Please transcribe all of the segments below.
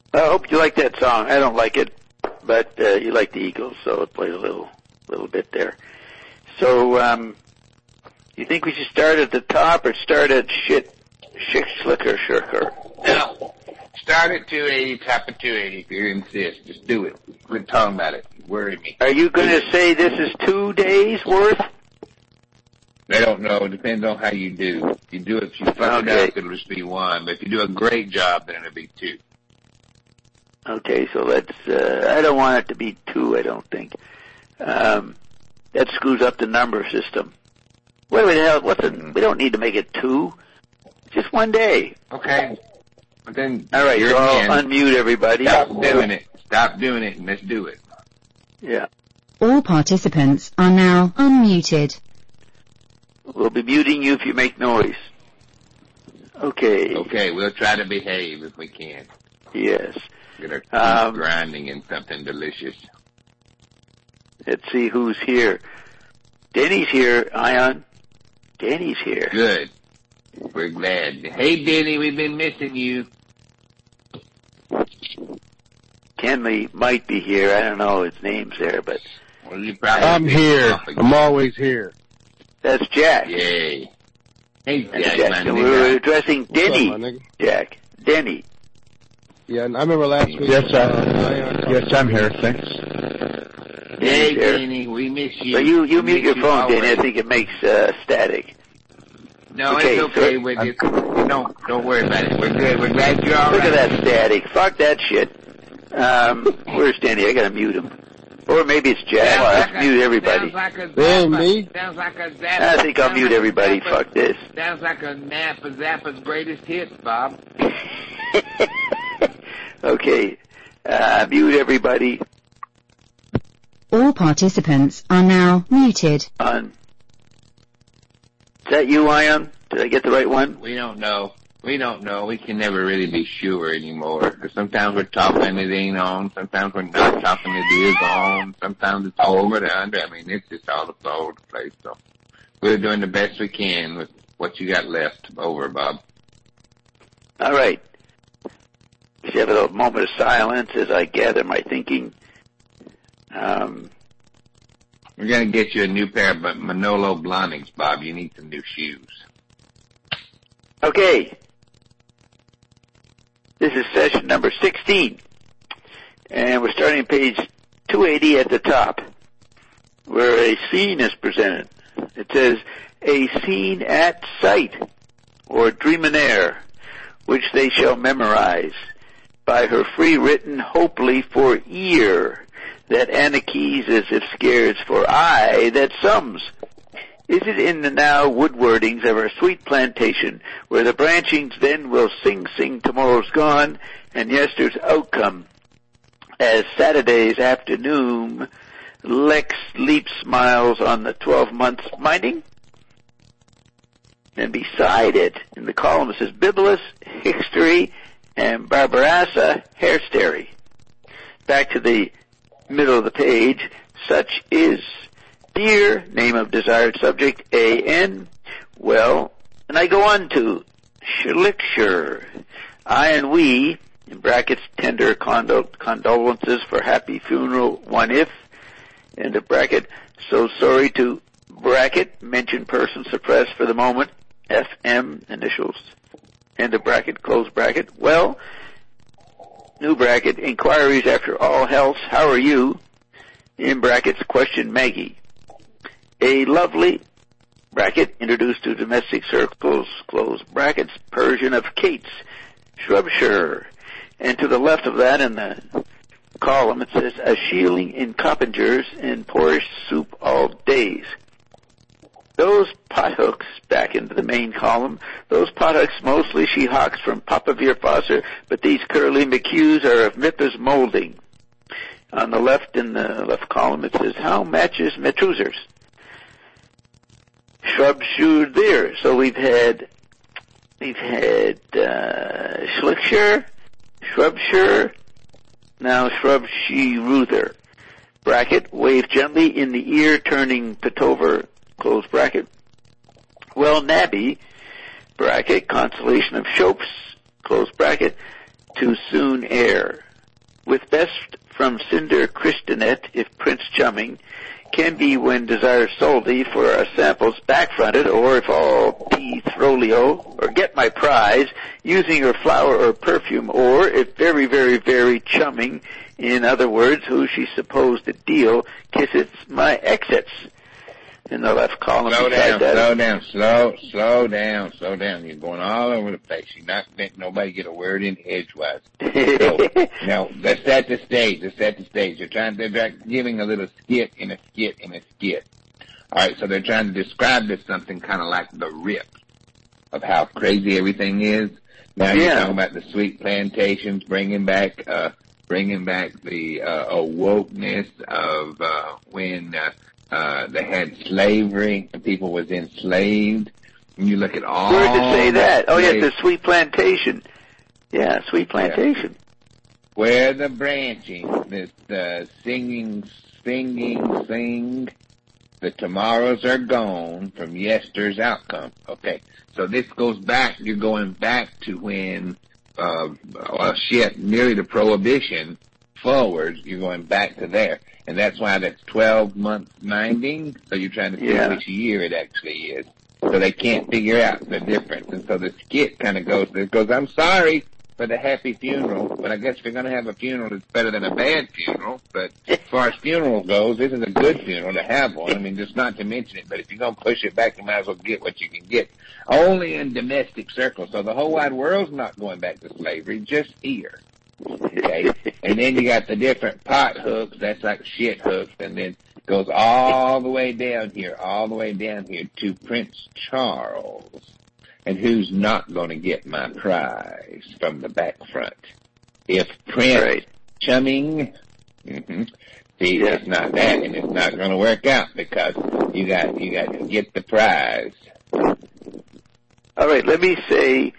I hope you like that song. I don't like it, but you like the Eagles, so it plays a little bit there. So, you think we should start at the top or start at slicker? No. Start at 280, top at 280 if you insist. Just do it. Quit talking about it. Worry me. Are you going to say this is 2 days worth? I don't know. It depends on how you do. If you do it, if you fuck it up, it'll just be 1. But if you do a great job, then it'll be 2. Okay, so let's, I don't want it to be 2, I don't think. That screws up the number system. What the hell, we don't need to make it 2. Just 1 day. Okay. But then, all right, so I'll unmute everybody. Stop doing it. Stop doing it and let's do it. Yeah. All participants are now unmuted. We'll be muting you if you make noise. Okay. Okay, we'll try to behave if we can. Yes. Get our grinding in something delicious. Let's see who's here. Denny's here, Ion. Denny's here. Good. We're glad. Hey, Denny, we've been missing you. Kenley might be here. I don't know. His name's there, but... Well, you probably I'm here. I'm always here. That's Jack. Yay. Hey, Jack. And we're addressing Denny. Up, Jack. Denny. Yeah, I remember last week. Yes, I'm here. Thanks. Hey, Denny, we miss you. But you mute your phone, Denny. I think it makes static. No, okay, it's okay. Don't worry about it. We're good. We're glad you're all right. Look at that static. Fuck that shit. Where's Denny? I gotta mute him. Or maybe it's Jack. Let's mute everybody. Me? Sounds like a Zappa. I think I'll mute everybody. Fuck this. Sounds like a Zappa's greatest hits, Bob. Okay. Mute everybody. All participants are now muted. Is that you, Ion? Did I get the right one? We don't know. We can never really be sure anymore. Because sometimes we're talking it ain't on. Sometimes we're not talking it is on. Sometimes it's all over the under. I mean, it's just all over the place. So we're doing the best we can with what you got left over, Bob. All right. Let's have a moment of silence as I gather my thinking. We're going to get you a new pair of Manolo Blahniks, Bob. You need some new shoes. Okay. This is session number 16. And we're starting page 280 at the top, where a scene is presented. It says, a scene at sight, or dreaminaire, which they shall memorize, by her free written hopefully for ear, that Anarchies as if scares for eye that sums. Is it in the now woodwordings of our sweet plantation, where the branchings then will sing tomorrow's gone, and yesterday's outcome, as Saturday's afternoon Lex Leap smiles on the 12 months minding? And beside it, in the column, it says Bibulus, History, and Barbarassa, Hairstary. Back to the middle of the page, such is dear, name of desired subject, A.N. Well, and I go on to Schlichter. I and we, in brackets, tender condolences for happy funeral, one if, end of bracket, so sorry to, bracket, mention person suppressed for the moment, FM, initials, end of bracket, close bracket. Well, new bracket, inquiries after all health, how are you? In brackets, question Maggie. A lovely, bracket, introduced to domestic circles, close brackets, Persian of Kate's, Shropshire. And to the left of that in the column, it says, a shieling in Coppingers and porridge soup all days. Those pothooks, back into the main column, those pothooks mostly she hawks from Papa Veerfosser, but these curly McHughes are of Mippa's molding. On the left, in the left column, it says, how matches Metrusers? Shropshire there. So we've had Schlichter, Shropshire, now Shropshire. Bracket, wave gently in the ear, turning Petover, close bracket. Well, Nabby, bracket, consolation of Shopes, close bracket. to soon air. With best from Cinder Christinet, if Prince Chumming, can be when desire solely for our samples backfronted, or if all P. Throlio, or get my prize, using her flower or perfume, or if very, very, very chumming, in other words, who she supposed to deal, kisses my exits. In the left column. Slow down. You're going all over the place. You're not letting nobody get a word in edgewise. So, now, let's set the stage. They're giving a little skit in a skit. Alright, so they're trying to describe this something kind of like the rip of how crazy everything is. Now you're talking about the sweet plantations, bringing back the awokeness of, when, they had slavery, and people was enslaved. And you look at all. Where did it say that? Oh, yes, the sweet plantation. Yeah, sweet plantation. Yeah. Where the branching, the sing, the tomorrows are gone from yester's outcome. Okay, so this goes back, you're going back to when, nearly the prohibition forward, you're going back to there. And that's why that's 12 months minding, so you're trying to see which year it actually is. So they can't figure out the difference. And so the skit kind of goes, I'm sorry for the happy funeral, but I guess if you're going to have a funeral, it's better than a bad funeral. But as far as funeral goes, this is a good funeral to have one. I mean, just not to mention it, but if you're going to push it back, you might as well get what you can get. Only in domestic circles. So the whole wide world's not going back to slavery, just here. Okay, and then you got the different pot hooks, that's like shit hooks, and then goes all the way down here to Prince Charles. And who's not going to get my prize from the back front? If Prince Chumming, it's not that, and it's not going to work out because you got to get the prize. All right, let me say,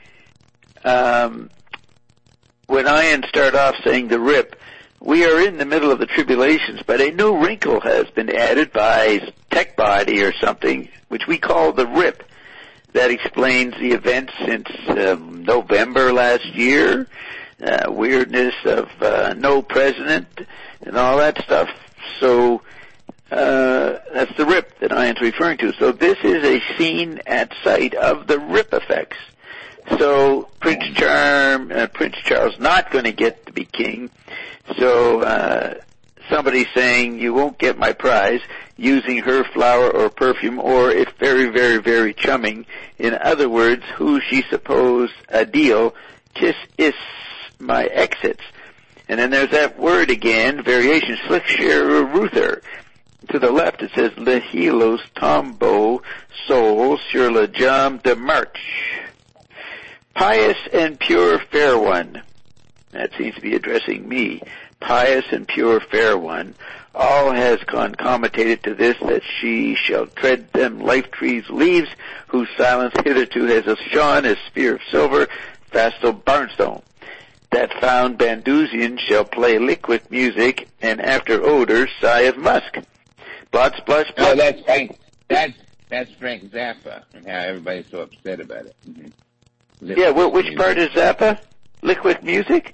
when Ian started off saying the rip, we are in the middle of the tribulations, but a new wrinkle has been added by Tech Body or something, which we call the rip. That explains the events since November last year, weirdness of no president and all that stuff. So that's the rip that Ian's referring to. So this is a scene at sight of the rip effects. So Prince Charles not going to get to be king. So somebody saying you won't get my prize using her flower or perfume, or if very, very, very chumming. In other words, who she suppose a deal, kiss is my exits. And then there's that word again, variation, slickshare Ruther. To the left it says Lehilos Tombo Sol sur la jambe de marche. Pious and pure fair one. That seems to be addressing me. Pious and pure fair one. All has concominated to this, that she shall tread them life trees' leaves, whose silence hitherto has shone as spear of silver, Fastal Barnstone. That found Bandusian shall play liquid music, and after odor sigh of musk. Blot, splash, blot. Oh, that's Frank. That's Frank Zappa, and how everybody's so upset about it. Mm-hmm. Which part is Zappa? Liquid music?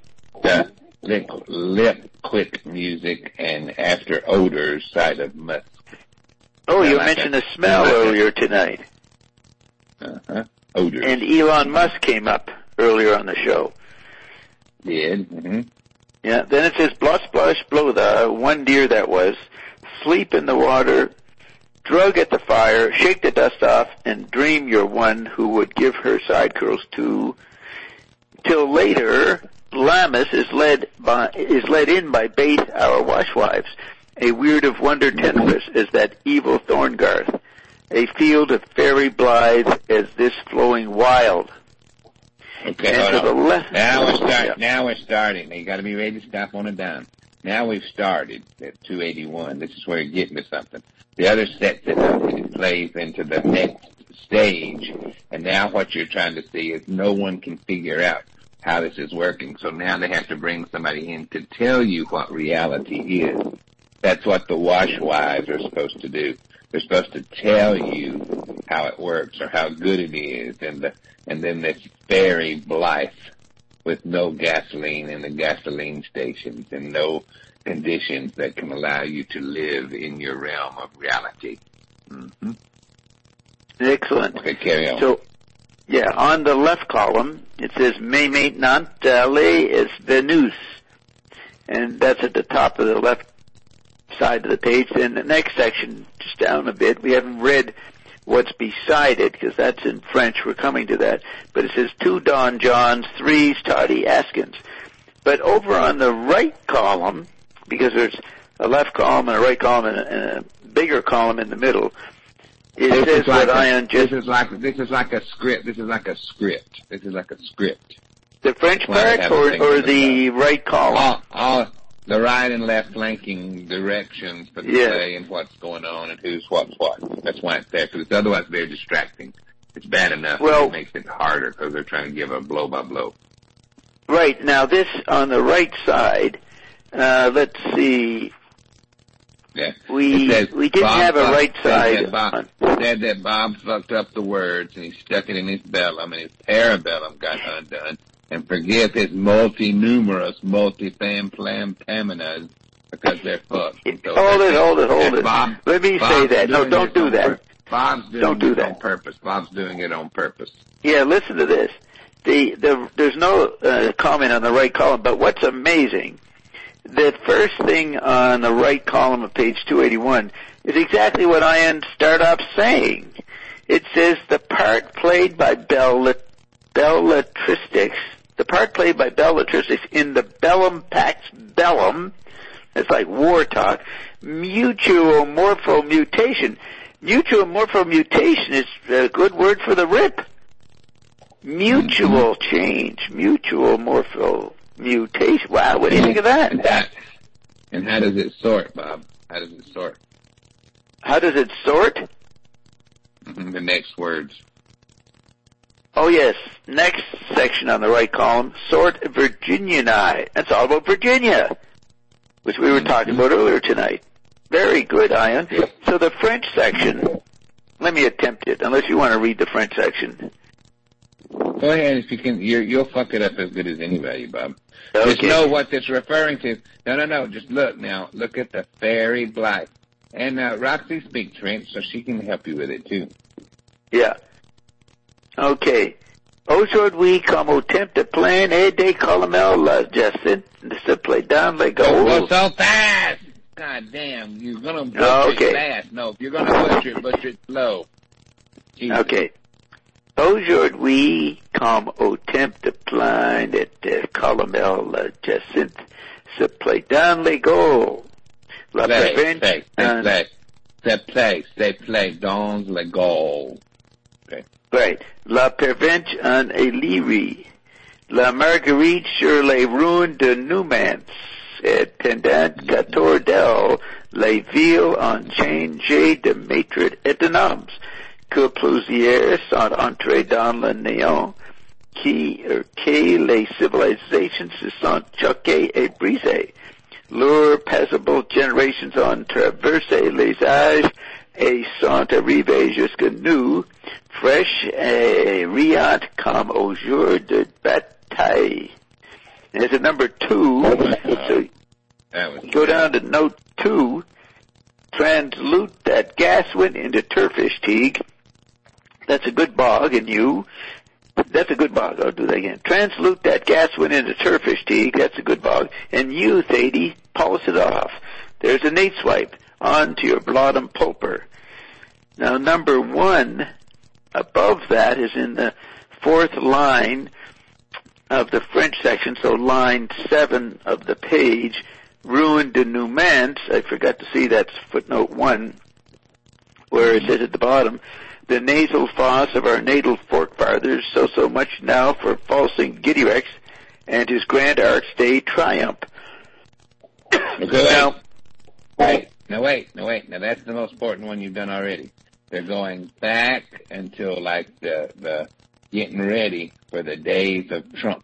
Lip-quick music, and after odors, side of musk. Oh, you mentioned the smell earlier tonight. Odors. And Elon Musk came up earlier on the show. Did? Mm-hmm. Yeah, then it says, blot, splash, blow the, one deer that was, sleep in the water, drug at the fire, shake the dust off, and dream you're one who would give her side curls too. Till later, Lammas is led in by Bait, our washwives. A weird of wonder tendress is that evil Thorngarth. A field of fairy blithe as this flowing wild. Okay, and to the left. Now we're starting. You got to be ready to stop on a dime. Now we've started at 281. This is where you're getting to something. The other sets it up and it plays into the next stage. And now what you're trying to see is no one can figure out how this is working. So now they have to bring somebody in to tell you what reality is. That's what the washwives are supposed to do. They're supposed to tell you how it works or how good it is. And then this fairy Blythe with no gasoline in the gasoline stations and no conditions that can allow you to live in your realm of reality. Mm-hmm. Excellent. Okay, carry on. So, yeah, on the left column, it says, "Mais maintenant, d'aller est Venus." And that's at the top of the left side of the page. Then the next section, just down a bit, we haven't read what's beside it, because that's in French. We're coming to that. But it says, "Two Don Johns, threes Toddy Askins." But over on the right column, because there's a left column and a right column and a bigger column in the middle, it says what Ion just... This is like a script. This is like a script. The French part or the right column? All the right and left flanking directions for the play and what's going on and who's what's what. That's why it's there, because it's otherwise very distracting. It's bad enough, but it makes it harder because they're trying to give a blow by blow. Right. Now this on the right side, let's see. Yeah. We didn't have a right side. Said that Bob fucked up the words and he stuck it in his bellum and his parabellum got undone. And forgive his multi-numerous, multi-fam-plam-paminas because they're fucked. So hold it. Let me say that. No, don't do that. Bob's doing it on purpose. Bob's doing it on purpose. Yeah, listen to this. There's no comment on the right column, but what's amazing, the first thing on the right column of page 281 is exactly what I start off saying. It says the part played by bellatristics in the Bellum Pax Bellum, it's like war talk, mutual morphomutation. Mutual morphomutation is a good word for the rip. Mutual change, mutual morphomutation. Wow, what do you think of that? And how does it sort, Bob? How does it sort? The next words. Oh yes, next section on the right column, sort Virginianae. That's all about Virginia, which we were talking about earlier tonight. Very good, Ion. So the French section, let me attempt it, unless you want to read the French section. Go ahead, if you can. You'll fuck it up as good as anybody, Bob. Okay. Just know what it's referring to. No. Just look now. Look at the fairy black. And Roxy speaks French, so she can help you with it too. Yeah. Okay. Aujourd'hui, comme au temps de plein et des colonels, Justin, se play down like Go gold. so fast! God damn, you're gonna butcher it fast. No, if you're gonna butcher it slow. Jesus. Okay. Aujourd'hui, comme au temps de plein et des colonels, Jacinthe, se play down les goals. La They play dans les goals. Okay. Right. La Pervenche en Illyrie. La Marguerite sur les ruines de Numance. Et pendant 14 les villes ont changé de maître et de noms. Que plusieurs sont entrés dans le néant. Que les civilisations se sont choquées et brisées. Leurs paisibles générations ont traversé les âges et sont arrivées jusqu'à nous, fraîches et riantes comme au jour de bataille. And it's at number 2, so go down to note 2, translute that gas wind into turfish teague. That's a good bog, and you... That's a good bog. I'll do that again. Translute that gas wind into turfish teague. That's a good bog. And you, Thady, polish it off. There's a Nate swipe onto your blottum pulper. Now, number 1 above that is in the 4th line of the French section, so line 7 of the page. Ruin de Numance. I forgot to see that's footnote 1, where it says at the bottom, the nasal foss of our natal forefathers, so much now for falsing Giderex and his grand arch day triumph. Now, wait. Now that's the most important one you've done already. They're going back until like the getting ready for the days of Trump.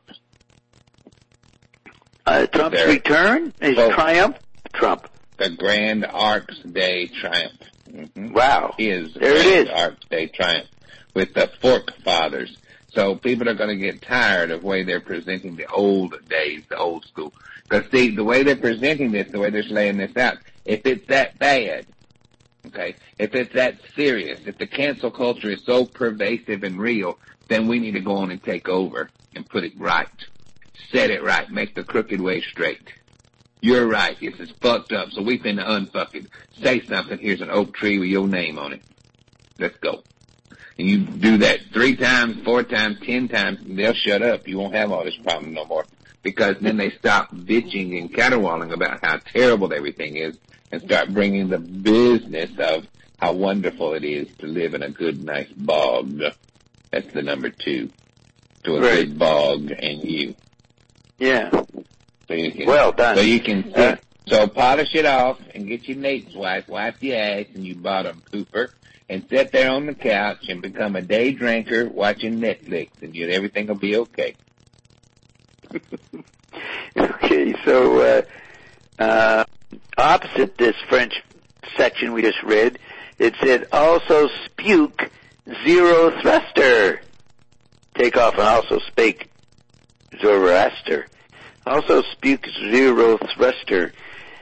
Trump's return? His triumph? Trump. The Grand Arcs Day Triumph. Mm-hmm. Wow. His there it is. Arcs Day Triumph with the Fork Fathers. So people are going to get tired of the way they're presenting the old days, the old school. Because see, the way they're presenting this, the way they're laying this out, if it's that bad, okay, if it's that serious, if the cancel culture is so pervasive and real, then we need to go on and take over and put it right. Set it right. Make the crooked way straight. You're right. This is fucked up, so we finna unfuck it. Say something. Here's an oak tree with your name on it. Let's go. And you do that 3 times, 4 times, 10 times, and they'll shut up. You won't have all this problem no more. Because then they stop bitching and caterwauling about how terrible everything is and start bringing the business of how wonderful it is to live in a good, nice bog. That's the number 2. To a good bog and you. Yeah. So you can, well done. So you can sit. So polish it off and get your Nate's wife, wipe your ass, and you bottom pooper, and sit there on the couch and become a day drinker watching Netflix, and everything will be okay. Okay, so opposite this French section we just read, it said also spuke zero thruster. Take off and also spake Zoroaster. Also spuke zero thruster.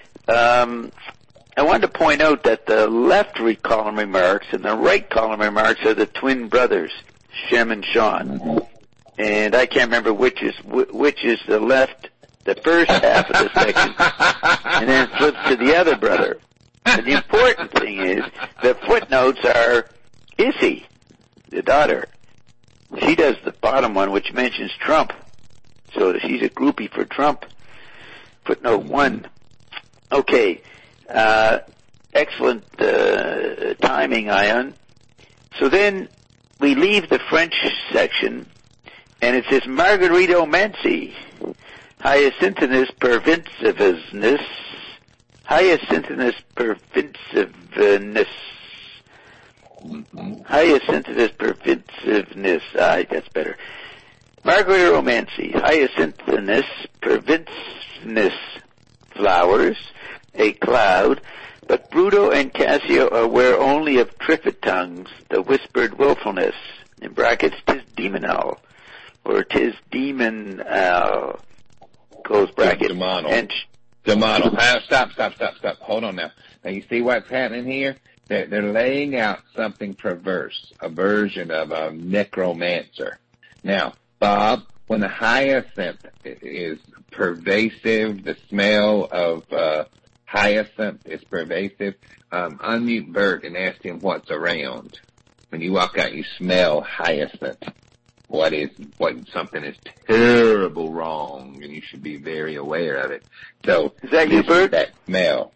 I wanted to point out that the left column remarks and the right column remarks are the twin brothers, Shem and Sean. And I can't remember which is the left, the first half of the section, and then it flips to the other brother. And the important thing is the footnotes are Issy, the daughter. She does the bottom one, which mentions Trump. So she's a groupie for Trump. Footnote 1. Okay. Excellent timing, Ion. So then we leave the French section, and it says Margaritomancy, Hyacinthus pervasiveness, Hyacinthus pervasiveness, Hyacinthus pervasiveness. That's better. Margaritomancy, Hyacinthus pervasiveness, flowers, a cloud, but Bruto and Cassio are aware only of triffid tongues, the whispered willfulness, in brackets, 'tis demonal, or 'tis demon, close bracket. Demonal. Demonal. Stop. Hold on now. Now you see what's happening here? They're laying out something perverse, a version of a necromancer. Now, Bob, when the hyacinth is pervasive, the smell of hyacinth is pervasive, unmute Bert and ask him what's around. When you walk out, you smell hyacinth. Something is terrible wrong, and you should be very aware of it. So, is that you, Bert? That smell.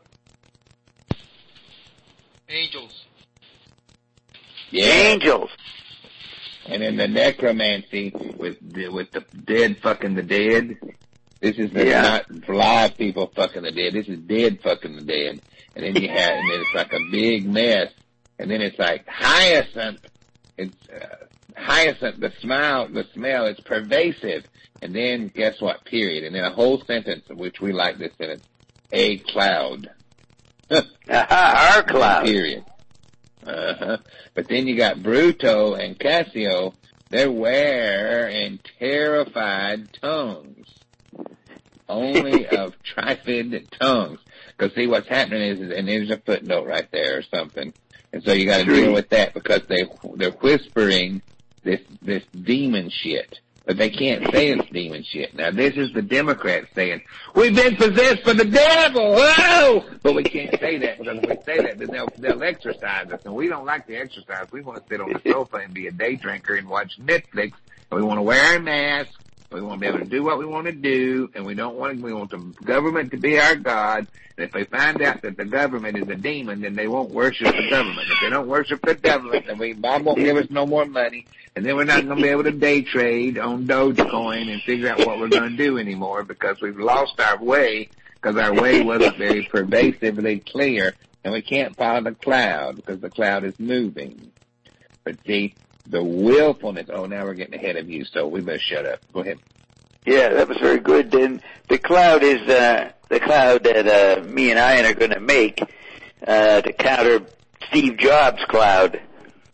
Angels. Yeah. Angels. And in the necromancy with the dead fucking the dead, this is not live people fucking the dead. This is dead fucking the dead. And then and then it's like a big mess. And then it's like hyacinth. It's hyacinth. The smell. It's pervasive. And then guess what? Period. And then a whole sentence, which we like this sentence: a cloud. Our cloud. Period. But then you got Bruto and Cassio. They're wearing terrified tongues. Only of triffid tongues. Because see what's happening is, and there's a footnote right there or something. And so you got to deal with that because they're whispering this demon shit. But they can't say it's demon shit. Now this is the Democrats saying, we've been possessed by the devil, whoa! But we can't say that because if we say that, then they'll exercise us. And we don't like to exercise. We want to sit on the sofa and be a day drinker and watch Netflix. And we want to wear a mask. We want to be able to do what we want to do. And we want the government to be our God. And if they find out that the government is a demon, then they won't worship the government. If they don't worship the government, then Bob won't give us no more money. And then we're not going to be able to day trade on Dogecoin and figure out what we're going to do anymore because we've lost our way because our way wasn't very pervasively clear. And we can't follow the cloud because the cloud is moving. But see, the willfulness, now we're getting ahead of you, so we better shut up. Go ahead. Yeah, that was very good. Then the cloud is the cloud that me and Ian are going to make to counter Steve Jobs' cloud.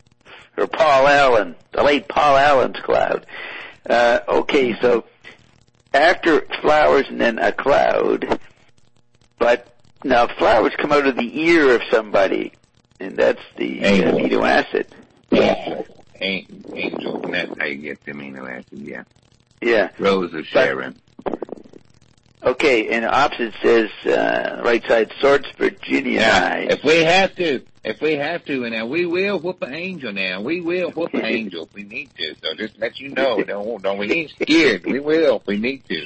or Paul Allen, the late Paul Allen's cloud. Okay, so after flowers and then a cloud, but now flowers come out of the ear of somebody, and that's the amino acid. Angel, and that's how you get the amino acid, yeah. Yeah. Rose of Sharon. Okay, and opposite says, right side, Swords, Virginia. Now, if we have to, and now we will whoop an angel now. We will whoop an angel if we need to. So just let you know, don't we ain't scared. We will if we need to.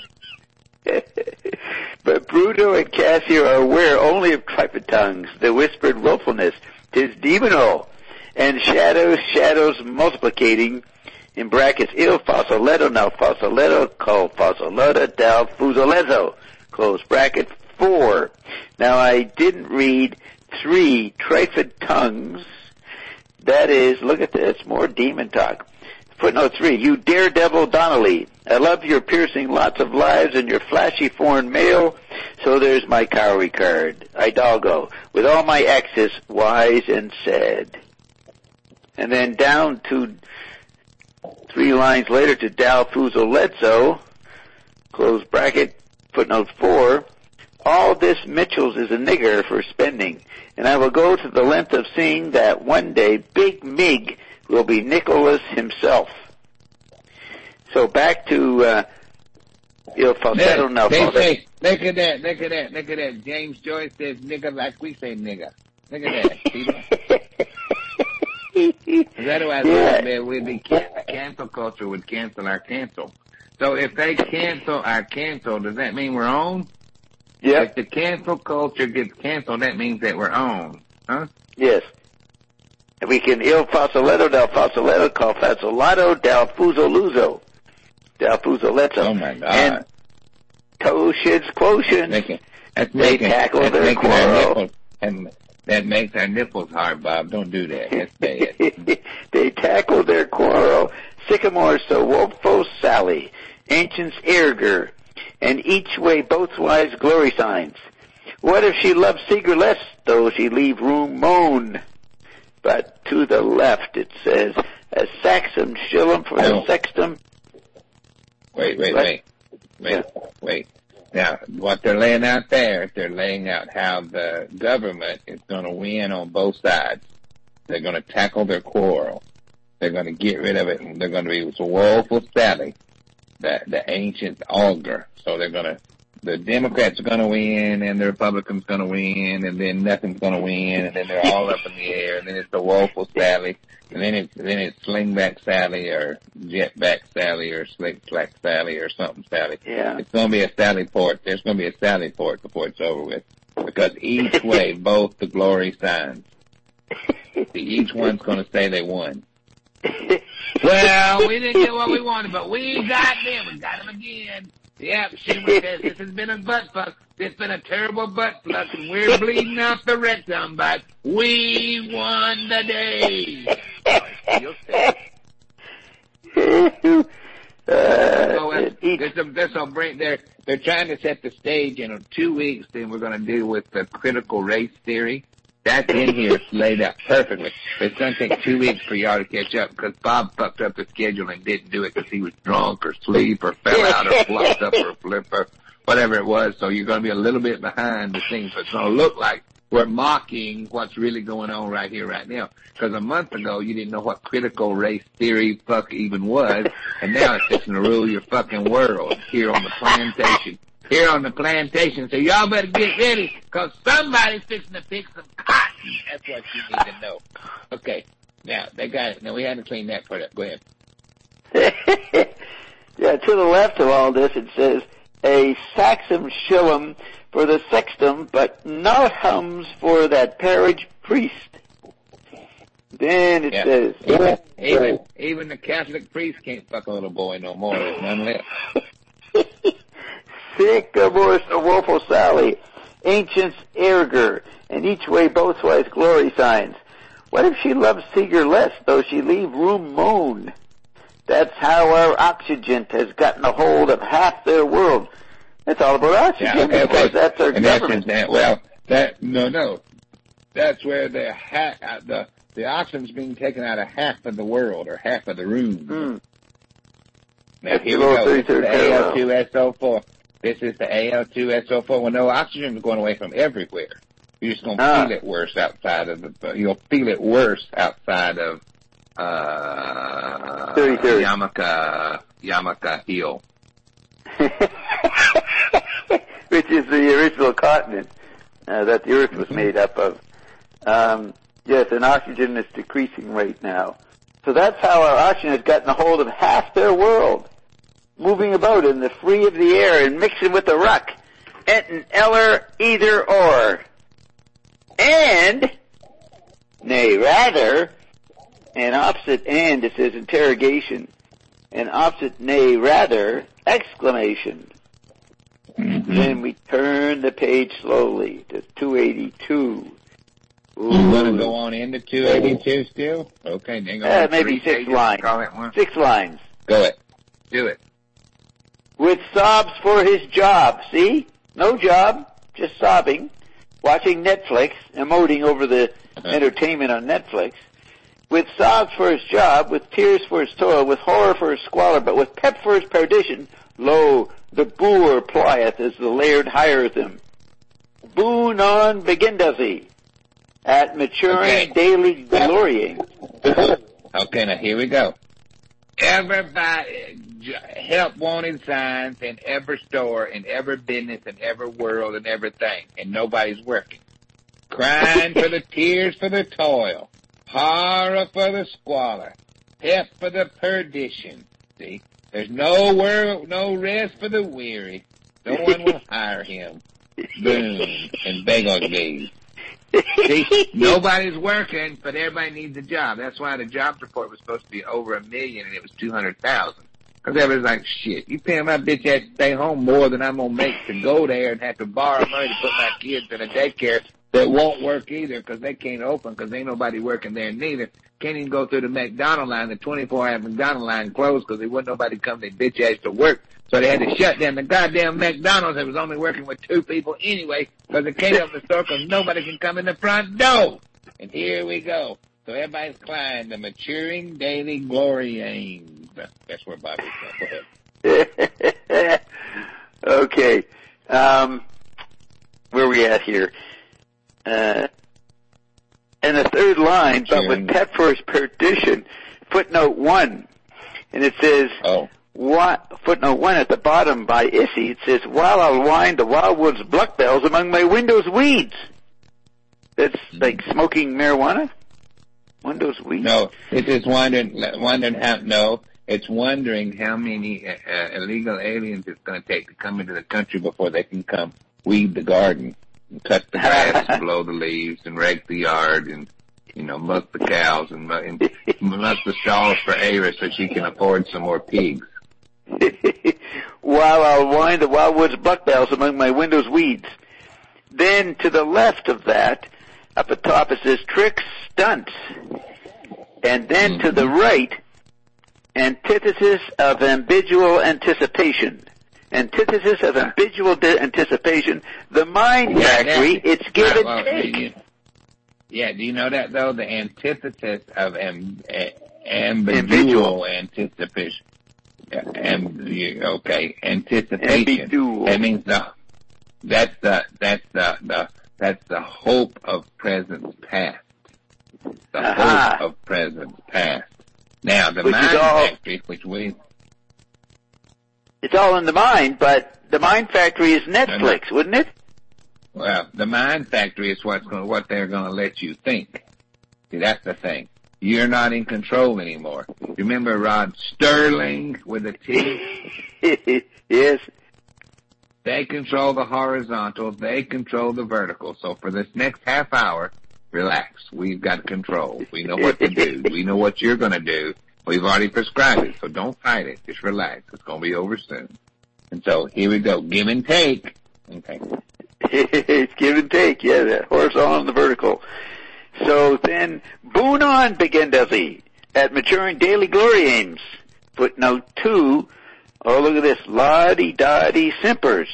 But Bruno and Cassio are aware only of tripotongues, the whispered willfulness, 'tis demonal, and shadows multiplicating, in brackets, il fazzoletto, now fazzoletto, col fazzoletto, dal fuzzolezzo, close bracket, 4. Now I didn't read 3 trifid tongues. That is, look at this, more demon talk. Footnote 3, you daredevil Donnelly, I love your piercing lots of lives and your flashy foreign mail, so there's my cowrie card. Hidalgo, with all my exes, wise and sad. And then down to 3 lines later to Dal Fuzzolezzo, close bracket, footnote 4, all this Mitchell's is a nigger for spending, and I will go to the length of seeing that one day Big Mig will be Nicholas himself. So back to Il Falsetto now. They say, look at that. James Joyce says nigga like we say nigga. Look at that. See that? That's why I thought that with the cancel culture would cancel our cancel. So if they cancel our cancel, does that mean we're on? Yeah. If the cancel culture gets canceled, that means that we're on. Huh? Yes. And we can il fazzoletto, dal fazzoletto, col fazzoletto, dal fuzzoluzo, dal fuzzoletto. Oh my God. And quotients. They tackle their quarrel. And that makes our nipples hard, Bob. Don't do that. That's bad. They tackle their quarrel. Sycamore so woeful Sally, ancients erger, and each way both wise glory signs. What if she loved Seeger less, though she leave room moan? But to the left it says, a saxum shillum for the sextum. Wait. Now, what they're laying out there, they're laying out how the government is going to win on both sides. They're going to tackle their quarrel. They're going to get rid of it. And they're going to be woeful Sally, the ancient augur. So the Democrats are going to win, and the Republicans going to win, and then nothing's going to win, and then they're all up in the air, and then it's the woeful Sally, and then it's slingback Sally, or jetback Sally, or slick-slack Sally, or something Sally. Yeah. It's going to be a Sally port. There's going to be a Sally port before it's over with, because each way, both the glory signs. Each one's going to say they won. Well, we didn't get what we wanted, but we got them. We got them again. Yep, Schumer says this has been a butt fuck. This has been a terrible butt fuck, and we're bleeding out the rectum, but we won the day. This'll bring. They're trying to set the stage. In 2 weeks, then we're going to deal with the critical race theory. That's in here, laid out perfectly. But it's going to take 2 weeks for y'all to catch up, because Bob fucked up the schedule and didn't do it because he was drunk or asleep or fell out or flopped up or flipped or whatever it was. So you're going to be a little bit behind the scenes. So it's going to look like we're mocking what's really going on right here, right now. Because a month ago, you didn't know what critical race theory fuck even was, and now it's fixing to rule your fucking world here on the plantation. So y'all better get ready, because somebody's fixing to pick some cotton. That's what you need to know. Okay, now, they got it. Now, we had to clean that part up. Go ahead. Yeah, to the left of all this, it says, a saxum shillum for the sextum, but not hums for that parish priest. Then it says... Even the Catholic priest can't fuck a little boy no more. There's none left. Sycamore so woeful Sally, ancients erger, and each way both ways glory signs. What if she loves Seeger less, though she leave room moan? That's how our oxygen has gotten a hold of half their world. It's all about oxygen, because that's our government. No. That's where the The oxygen's being taken out of half of the world, or half of the room. Now, here we go. This is the Al2SO4. This is the Al2SO4. Well, no, oxygen is going away from everywhere. You're just going to feel it worse outside of you'll feel it worse outside of, Yamaka Hill. Which is the original continent, that the Earth was made up of. Yes, and oxygen is decreasing right now. So that's how our oxygen has gotten a hold of half their world, moving about in the free of the air and mixing with the ruck. Enten, eller, either, or. And, nay, rather, an opposite and, it says interrogation. An opposite, nay, rather, exclamation. Then we turn the page slowly to 282. You want to go on into 282 still? Okay, then go on. Maybe 6 lines. 6 lines. Go it. Do it. With sobs for his job. See? No job, just sobbing. Watching Netflix, emoting over the entertainment on Netflix. With sobs for his job, with tears for his toil, with horror for his squalor, but with pep for his perdition, lo, the boor plieth as the laird hireth him. Boon on begin does he, at maturing daily glorying. Okay, now here we go. Everybody, help wanted signs in every store, in every business, in every world, and everything, and nobody's working. Crying for the tears for the toil, horror for the squalor, pep for the perdition. See, there's no rest for the weary. No one will hire him. Boom, and beg on me. See, nobody's working, but everybody needs a job. That's why the jobs report was supposed to be over 1 million, and it was 200,000. Because everybody's like, shit, you paying my bitch ass to stay home more than I'm going to make to go there and have to borrow money to put my kids in a daycare that won't work either because they can't open because ain't nobody working there neither. Can't even go through the McDonald's line. The 24-hour McDonald's line closed because there wasn't nobody come their bitch ass to work. So they had to shut down the goddamn McDonald's that was only working with 2 people anyway because it can't open the store because nobody can come in the front door. And here we go. So everybody's crying the maturing daily glorying. That's where Bobby's going. Go ahead. Okay. Where are we at here? And the third line, but with pep for his perdition, footnote 1. And it says, footnote 1 at the bottom by Issy, it says, while I'll wind the wildwood's bluckbells among my window's weeds. That's like smoking marijuana? Windows weeds? No, it's just wondering it's wondering how many illegal aliens it's going to take to come into the country before they can come weed the garden and cut the grass and blow the leaves and rake the yard and, milk the cows and milk the stalls for Ava so she can afford some more pigs. While I'll wind the wildwood's buckbells among my window's weeds. Then to the left of that, up at top it says tricks, stunts. And then to the right, antithesis of ambigual anticipation. Antithesis of ambigual anticipation. The mind factory, it's give and take. Do you know that though? The antithesis of ambigual anticipation. Anticipation. Ambigual. That means that's the hope of present past. The hope of present past. Now, the mind factory, it's all in the mind, but the mind factory is Netflix, wouldn't it? Well, the mind factory is what they're going to let you think. See, that's the thing. You're not in control anymore. Remember Rod Sterling with a T? Yes. They control the horizontal. They control the vertical. So for this next half hour, relax. We've got control. We know what to do. We know what you're going to do. We've already prescribed it, so don't fight it. Just relax. It's going to be over soon. And so here we go. Give and take. Okay. It's give and take. Yeah, the horizontal and the vertical. So then, boon on begin does he, at maturing daily glory aims. Footnote 2, oh look at this, la-di-da-di simpers.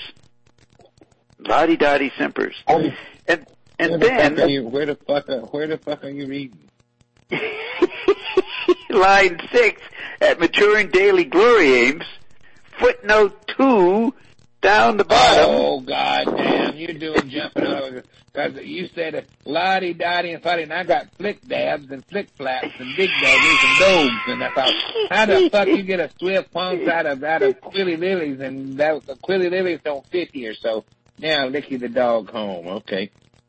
La-di-da-di simpers. And then... Where the fuck are you reading? Line 6, at maturing daily glory aims, footnote 2, down the bottom. Oh, goddamn, you're doing jumping over. Because you said lottie-dottie and fuddy, and I got flick dabs and flick flaps and big daggers and dobes, and I thought, how the fuck you get a swift punks out of Quilly Lilies, and the Quilly Lilies don't fit here, so now Licky the dog home, okay.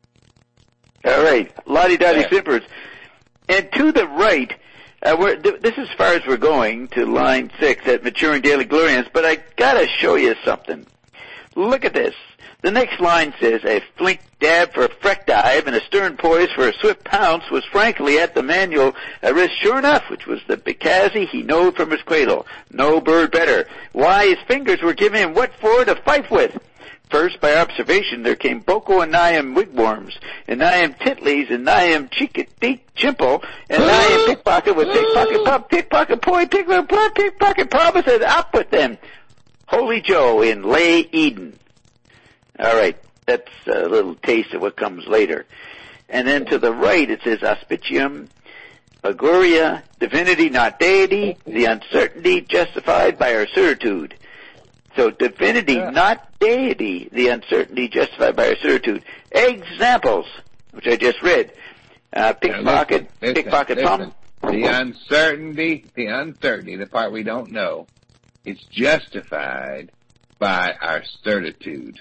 All right, lottie-dottie simpers. And to the right, this is as far as we're going to line 6 at maturing daily glory aims, but I gotta show you something. Look at this. The next line says, a flink dab for a freck dive and a stern poise for a swift pounce was frankly at the manual wrist sure enough, which was the Bikazi he knowed from his cradle. No bird better. Why, his fingers were giving him what for to fife with. First, by observation, there came Boko and Niam wigworms, and Niam titleys, and Niam chimple, and Niam pickpocket with pickpocket pop, pickpocket poi, pickpocket plot, pickpocket promise, and up with them. Holy Joe in Lay Eden. All right, that's a little taste of what comes later. And then to the right it says auspicium, auguria, divinity not deity, the uncertainty justified by our certitude. So divinity not deity, the uncertainty justified by our certitude. Examples, which I just read. Pickpocket, pickpocket pump. The uncertainty, the part we don't know, is justified by our certitude.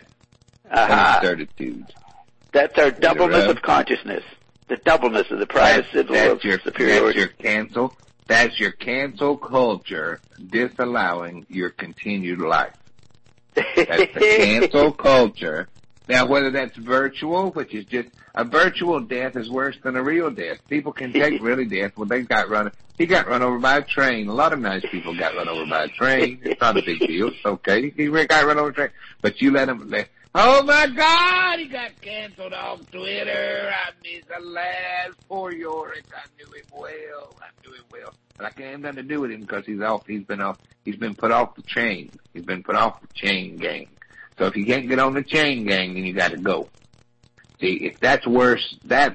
Certitude. That's our doubleness of consciousness. The doubleness of the private civil of superiority. That's your cancel culture disallowing your continued life. That's the cancel culture. Now, whether that's virtual, which is just a virtual death, is worse than a real death. People can take really death. Well, he got run over by a train. A lot of nice people got run over by a train. It's not a big deal. It's okay. He got run over by a train. But you let him. Oh my God! He got canceled off Twitter. I miss the last poor Yorick. I knew him well. But I can't have nothing to do with him because he's been put off the chain. He's been put off the chain gang. So if you can't get on the chain gang, then you got to go. See, if that's worse than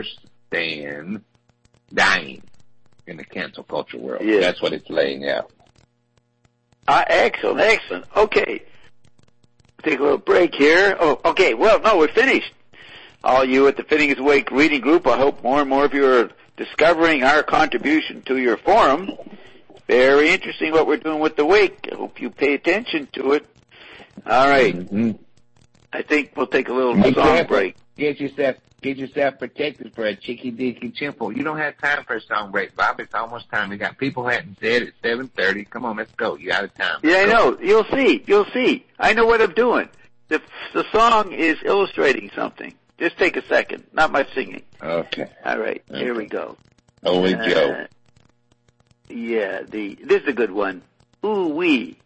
dying in the cancel culture world. Yes. That's what it's laying out. Excellent. Okay. Take a little break here. Oh, okay. Well, no, we're finished. All you at the Fitting is Awake reading group, I hope more and more of you are discovering our contribution to your forum. Very interesting what we're doing with the Wake. I hope you pay attention to it. All right. Mm-hmm. I think we'll take a little song break. Get yourself protected for a cheeky dicky chimple. You don't have time for a song break, Bob. It's almost time. We got people hadn't said at 7:30. Come on, let's go. You out of time. Yeah, I know. You'll see. I know what I'm doing. The song is illustrating something. Just take a second. Not my singing. Okay. All right. Okay. Here we go. Holy Joe. Yeah, this is a good one. Ooh wee.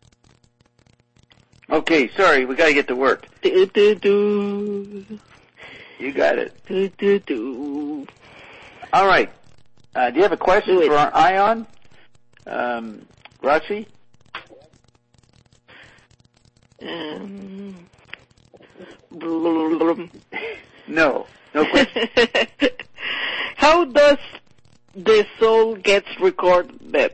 Okay, sorry, we gotta get to work. You got it. All right. Do you have a question for our Ion? Roxy? No question. How does the soul gets recorded?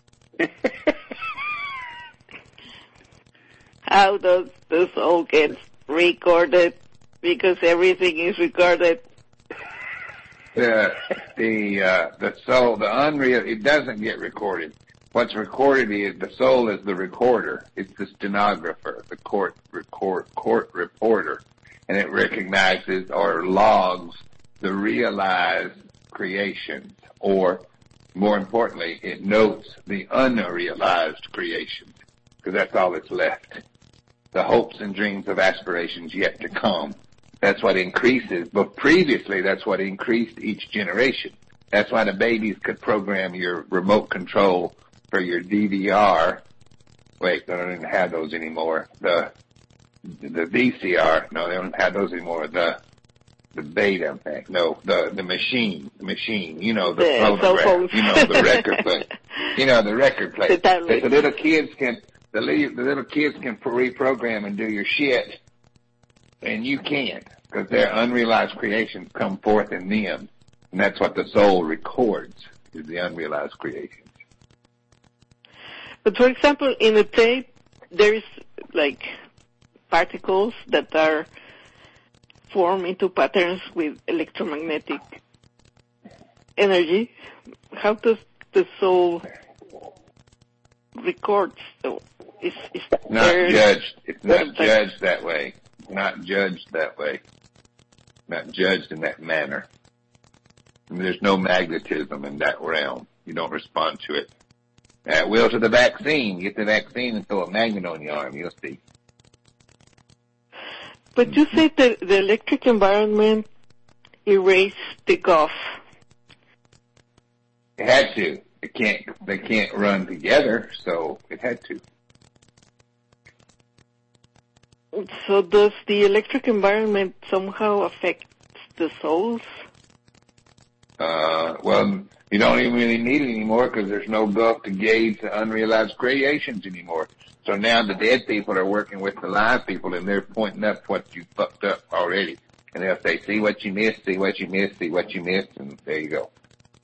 How does the soul get recorded? Because everything is recorded. The soul, the unreal, it doesn't get recorded. What's recorded is the soul is the recorder. It's the stenographer, the court reporter, and it recognizes or logs the realized creations, or more importantly, it notes the unrealized creations, because that's all that's left. The hopes and dreams of aspirations yet to come. That's what increases, but previously that's what increased each generation. That's why the babies could program your remote control for your DVR. Wait, they don't even have those anymore. The VCR, no, they don't have those anymore. The beta, no, the machine, you know, the phonograph, you know, the record player, you know, the record player. The little kids can reprogram and do your shit, and you can't, because their unrealized creations come forth in them. And that's what the soul records, is the unrealized creations. But for example, in a tape, there is like particles that are formed into patterns with electromagnetic energy. How does the soul record? So it's not judged. It's not judged that way. Not judged that way. Not judged in that manner. I mean, there's no magnetism in that realm. You don't respond to it. Will to the vaccine. Get the vaccine and throw a magnet on your arm. You'll see. But you said that the electric environment erased the GOF. It had to. They can't run together, so it had to. So does the electric environment somehow affect the souls? Well, you don't even really need it anymore because there's no GOF to gauge the unrealized creations anymore. So now the dead people are working with the live people, and they're pointing up what you fucked up already. And they'll say, see what you missed, see what you missed, see what you missed, and there you go.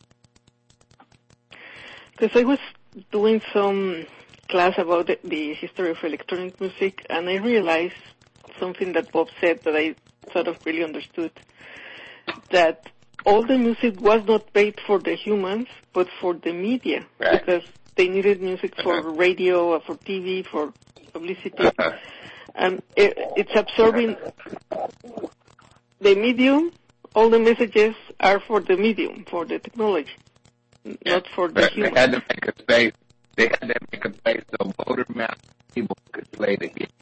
Because I was doing some class about the history of electronic music, and I realized something that Bob said that I sort of really understood, that all the music was not made for the humans, but for the media, right. Because they needed music for radio, for TV, for publicity, and it's absorbing the medium. All the messages are for the medium, for the technology, not for the human. They had to make a space. They had to make a space so motor mouth people could play the hit.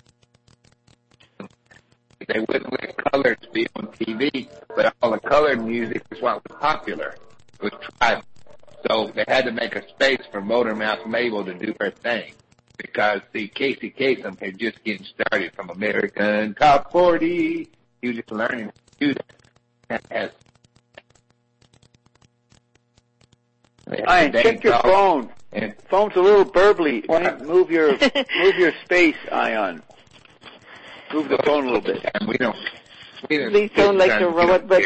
They wouldn't let colors be on TV, but all the colored music is what was popular. It was tribal. So they had to make a space for Motor Mouth Mabel to do her thing. Because, see, Casey Kasem had just getting started from American Top 40. He was just learning to do that. Ian, check your phone. Phone's a little burbly. Move your space, Ion. Move the phone a little bit. They sound like a robot, but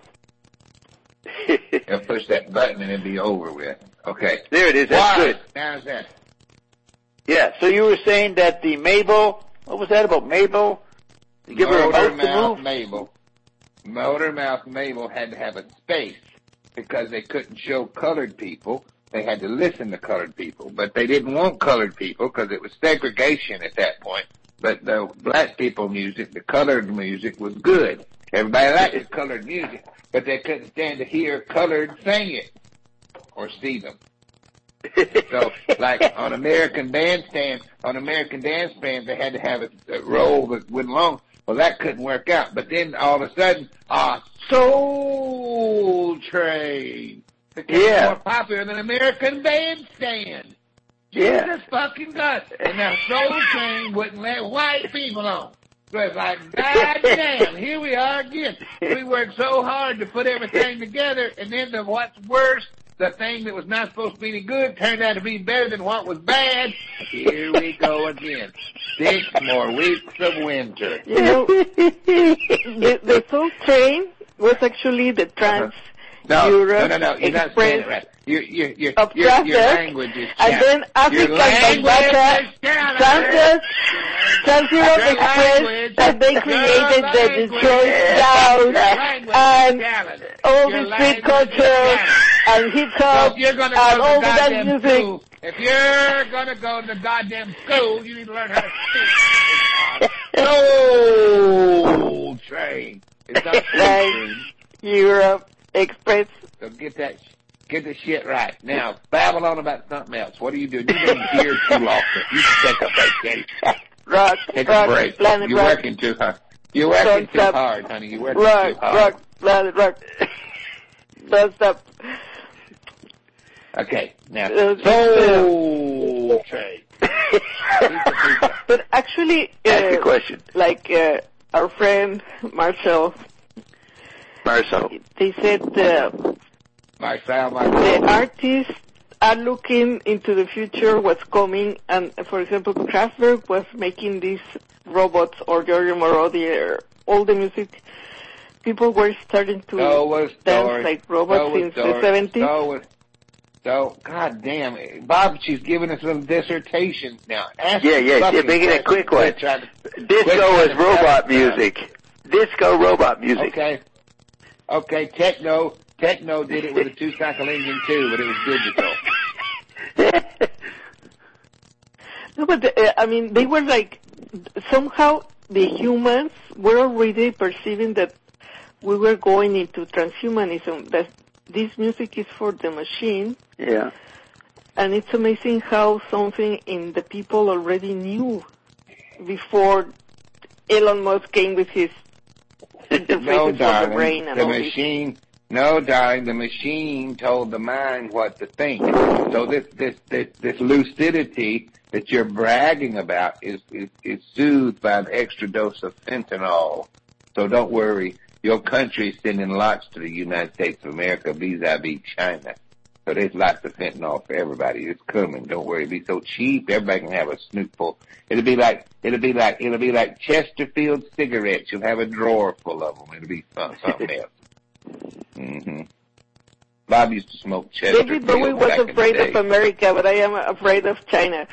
I'll push that button and it'll be over with. Okay. There it is. That's good. How's that? Yeah. So you were saying that the Mabel. What was that about Mabel? You give her a mouth to move. Motor Mouth Mabel had to have a space because they couldn't show colored people. They had to listen to colored people, but they didn't want colored people because it was segregation at that point. But the black people music, the colored music was good. Everybody liked the colored music, but they couldn't stand to hear colored sing it or see them. So, like on American Dance Band, they had to have a roll that went along. Well, that couldn't work out. But then all of a sudden, Soul Train became more popular than American Bandstand. Jesus fucking God. And now Soul Train wouldn't let white people on. So it's like, God damn, here we are again. We worked so hard to put everything together, and then what's worse, the thing that was not supposed to be any good turned out to be better than what was bad. Here we go again. 6 more weeks of winter. You know, the Soul Train was actually the Trans Europe Express right. Your language is and then African Bambata, Trans Europe Express, and they created the Detroit Sound and all the street culture and hip hop and all that music. If you're gonna go to the goddamn school, you need to learn how to speak. Soul Train. It's not Trans Europe Express. So get the shit right. Now, babble on about something else. What are you doing? You've been here too long. You can take a vacation. Take a break. You're working too hard. You're working too hard, honey. You're working too hard. Rock. Don't stop. Okay, now, Soul Train. But actually, ask the question. Like our friend Marcel, they said the artists are looking into the future, what's coming, and for example, Kraftwerk was making these robots, or Giorgio Moroder, all the music people were starting to dance like robots in the 70s. So, God damn it. Bob, she's giving us some dissertations now. Yeah, making it a quick one. Disco is robot music. Disco robot music. Okay, techno did it with a 2-cycle engine too, but it was digital. No, but, I mean, they were like, somehow the humans were already perceiving that we were going into transhumanism, that this music is for the machine. Yeah. And it's amazing how something in the people already knew before Elon Musk came with his interfaces for the brain and all this. No, darling, the machine told the mind what to think. So this lucidity that you're bragging about is soothed by an extra dose of fentanyl. So don't worry. Your country's sending lots to the United States of America vis-a-vis China. So there's lots of fentanyl for everybody. It's coming. Don't worry. It'll be so cheap. Everybody can have a snootful. It'll be like Chesterfield cigarettes. You'll have a drawer full of them. It'll be something else. Mm-hmm. Bob used to smoke Chesterfield. David Bowie was afraid of America, but I am afraid of China.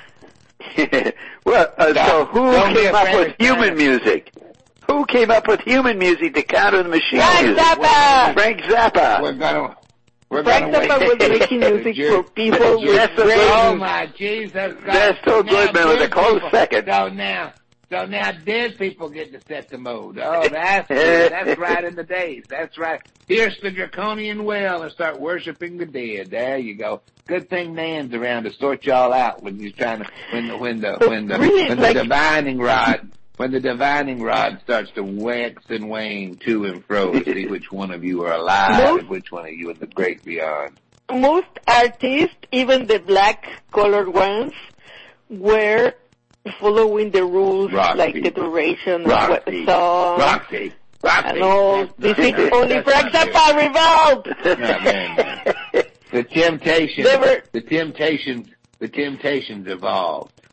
Well, so who came up with human music? Who came up with human music to counter the machine music? Frank Zappa. Frank Zappa was making music for people with brains. Oh my Jesus! That's so good, man. With a close second. So now dead people get to set the mode. Oh, that's good. That's right in the days. That's right. Pierce the draconian well and start worshiping the dead. There you go. Good thing Nan's around to sort y'all out when you're trying to when the divining rod starts to wax and wane to and fro to see which one of you are alive and which one of you in the great beyond. Most artists, even the black-colored ones, were following the rules, like the duration of what the song, Roxy, and all these things. Only Frank Zappa revolved. The Temptations evolved.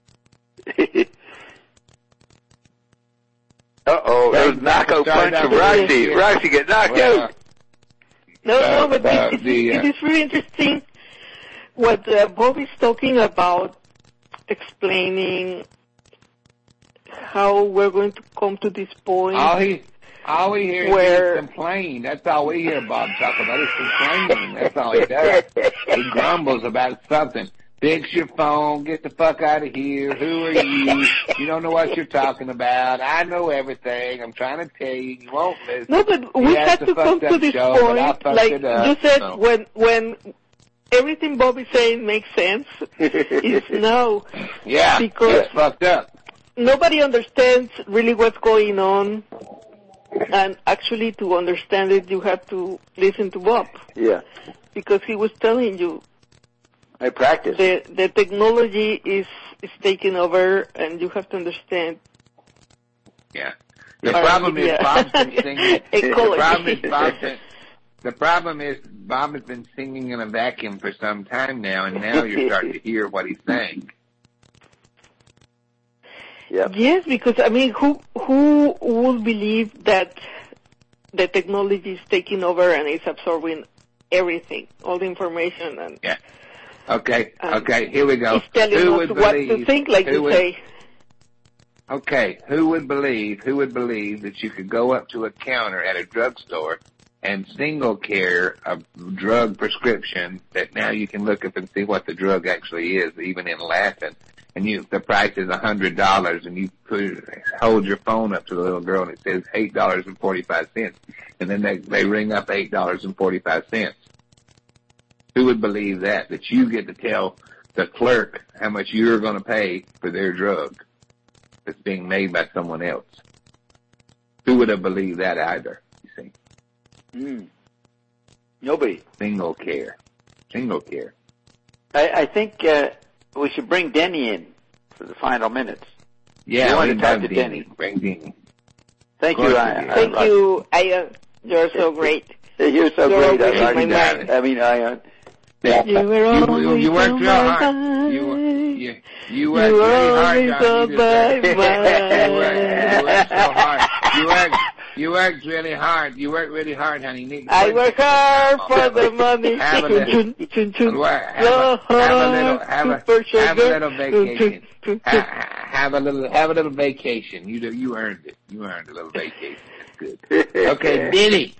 Those knockout punch from Roxy. Roxy get knocked out. No, but it is really interesting what Bob is talking about, explaining how we're going to come to this point. All we hear is complain. That's all we hear Bob talk about is complaining. That's all he does. He grumbles about something. Fix your phone. Get the fuck out of here. Who are you? You don't know what you're talking about. I know everything. I'm trying to tell you. You won't listen. No, but we have to come to this point. Like you said, when everything Bob is saying makes sense, it's now. Yeah, because it's fucked up. Nobody understands really what's going on. And actually, to understand it, you have to listen to Bob. Yeah. Because he was telling you. I practice. The technology is taking over, and you have to understand. Yeah. The problem is Bob's been singing. The problem is Bob has been singing in a vacuum for some time now, and now you're starting to hear what he's saying. Yep. Yes, because I mean, who would believe that the technology is taking over and it's absorbing everything, all the information, and yeah. Okay, here we go. It's telling us what to think, like you say. Okay, who would believe that you could go up to a counter at a drugstore and single care a drug prescription that now you can look up and see what the drug actually is, even in Latin. And the price is $100, and you hold your phone up to the little girl, and it says $8.45, and then they ring up $8.45. Who would believe that you get to tell the clerk how much you're going to pay for their drug that's being made by someone else? Who would have believed that either? You see? Nobody. Single care. I think we should bring Denny in for the final minutes. Yeah, we want to talk to Denny. Bring Denny. Thank you, Ian. Thank you, Ian. You're so great. You're so great. Ian. Yeah. You were always you worked real hard. You worked really hard. You worked so hard. You worked really hard. You worked really hard, honey. I work hard for the money. Have a little vacation. Have a little vacation. You earned it. You earned a little vacation. That's good. Okay, Denny.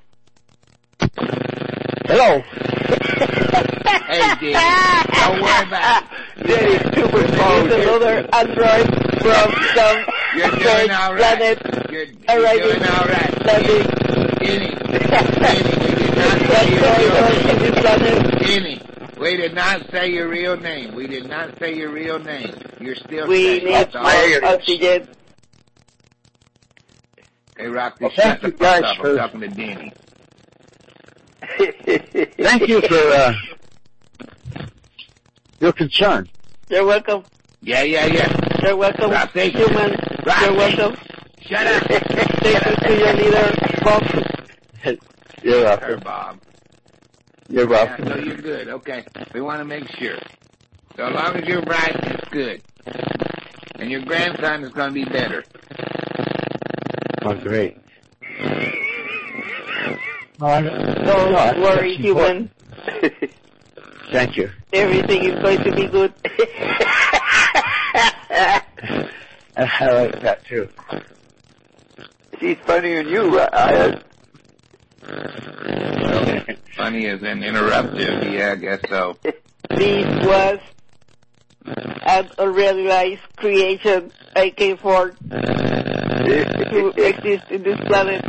Hello. Hey, Denny. Don't worry about it. Denny's superimposed. Another android from some You're doing all right. planet. You're doing all right. Denny, Denny, we did not say your real name. We did not say your real name. You're still We saying need more oxygen. Hey, Rocky, Well, shut thank the you fuck guys up. for- I'm talking to Denny. Thank you for your concern. You're welcome. Yeah. You're welcome, Rocky. human. Rocky. You're welcome. Shut up. Thank you to your leader, Bob. You're Her, welcome. Bob. You're Yeah, welcome. so you're good. Okay. We want to make sure. So as long as you're right, it's good. And your grandson is going to be better. Oh, great. Don't worry, human. Thank you. Everything is going to be good. I like that too. She's funnier than you, Funny as an interruptive. Yeah, I guess so. This was an unrealized creation I came for to exist in this planet.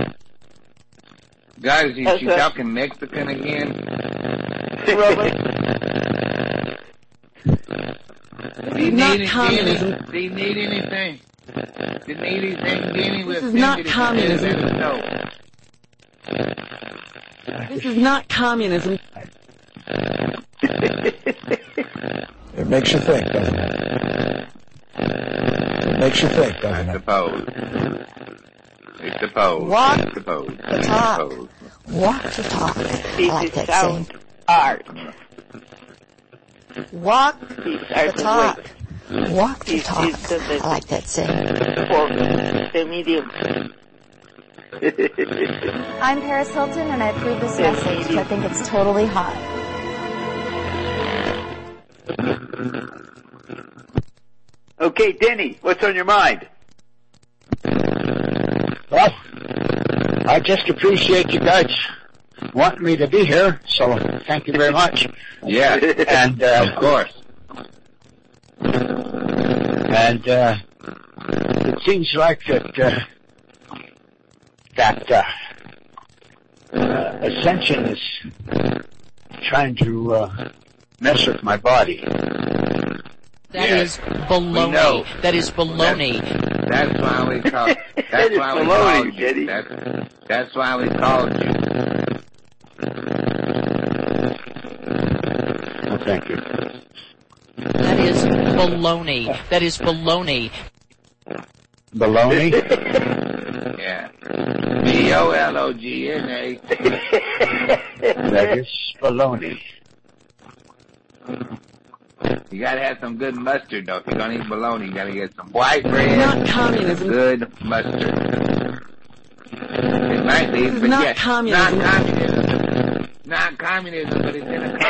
Guys, Yes, she's sir. talking Mexican again? Robert, Do you not need communism. Do you need anything? Do you need anything, Denny? This is not communism. No. This is not communism. It makes you think, doesn't it? It makes you think, doesn't I it? suppose. I suppose. Walk I suppose. the I talk. suppose. Walk the talk. I this like is that sound saying. art. Walk These the are the talk. ways Walk the This talk. is the I like that saying. for the medium. I'm Paris Hilton, and I approve this message. I think it's totally hot. Okay, Denny, what's on your mind? Well, I just appreciate you guys wanting me to be here, so thank you very much. Yeah, And of course. and it seems like that Ascension is trying to mess with my body. That Yes. is We know. baloney. That is baloney. That's why we call. That's is why we baloney, called you. Denny. That's why we called you. Oh, thank you. That is baloney. That is baloney. Baloney? Yeah. BOLOGNA. That is baloney. You gotta have some good mustard though. If you're gonna eat bologna, you gotta get some white bread. Not communism. Good mustard. It might be, This is but not yes, communism. not communism. Not communism, but it's in a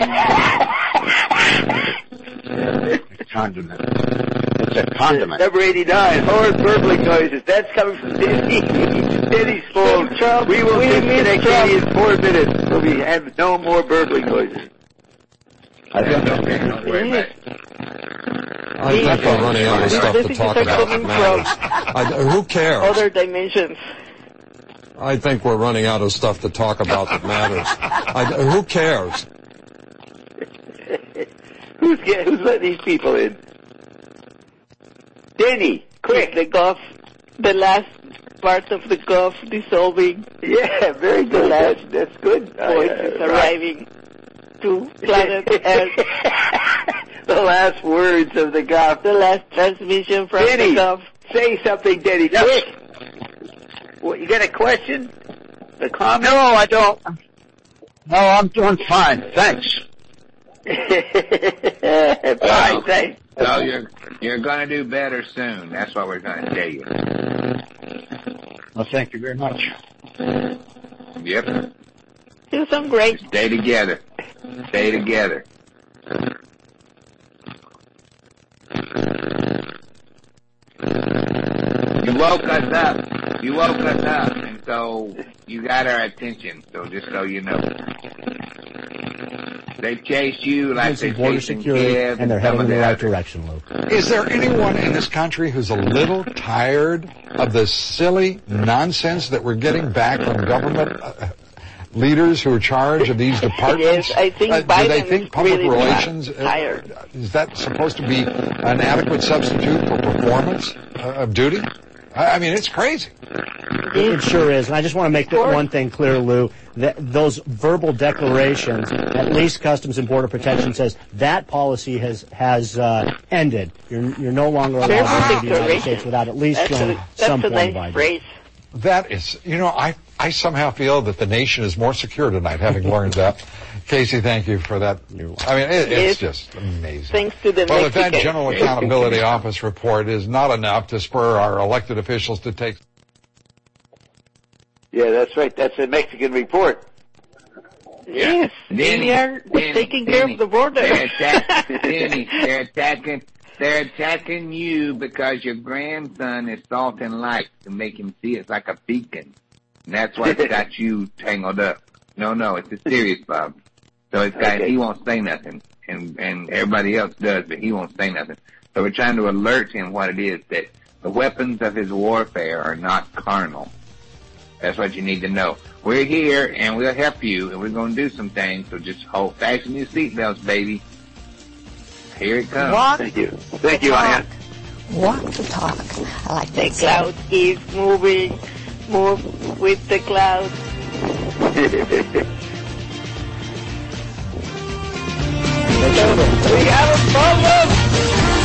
commune. Condiment. It's a condiment. Number 89, horrid burbling noises. That's coming from Denny. Denny's phone. We will disconnect Denny in 4 minutes. So we have no more burbling noises. I think Okay, don't worry about it. I think we're running out of stuff to Messages talk are about that coming matters. Who cares? Other dimensions. I think we're running out of stuff to talk about that matters. Who cares? Who's letting these people in? Denny, quick. The Gulf, the last part of the Gulf dissolving. Yeah, very good. That's good. Voice is arriving to planet Earth. The last words of the Gulf. The last transmission from Denny, the Gulf. say something, Denny. Quick. What, you got a question? A comment? No, I don't. No, I'm doing fine. Thanks. Bye, thanks. So you're gonna do better soon. That's what we're gonna tell you. Well, thank you very much. Yep. You sound great. Stay together. Stay together. You woke us up. You woke us up, and so you got our attention. So just so you know, they chase you like they're border chasing security, Kev and they're some heading of in the the right others. direction, Luke. Is there anyone in this country who's a little tired of the silly nonsense that we're getting back from government leaders who are in charge of these departments? Yes, I think do Biden they think is public really relations tired. is that supposed to be an adequate substitute for performance of duty? I mean, it's crazy. It sure is. And I just want to make one thing clear, Lou, that those verbal declarations, at least Customs and Border Protection says that policy has ended. You're no longer allowed to enter the United States without at least showing some form of ID. Phrase. That is, I somehow feel that the nation is more secure tonight, having learned that. Casey, thank you for that. I mean, it's just amazing. Thanks to the Well, if that Mexican. General Accountability Office report is not enough to spur our elected officials to take... Yeah, that's right. That's a Mexican report. Yes, Denny, they are taking care of the border. Denny, they're attacking you because your grandson is salt and light to make him see it's like a beacon. And that's what's got you tangled up. No, it's serious, Bob. So it's got, he won't say nothing. And everybody else does, but he won't say nothing. So we're trying to alert him what it is, that the weapons of his warfare are not carnal. That's what you need to know. We're here, and we'll help you, and we're going to do some things, so just fasten your seatbelts, baby. Here it comes. Walk Thank you. Thank you, Aya. Walk the talk. I like The that. cloud is moving. Move with the cloud. We have a problem.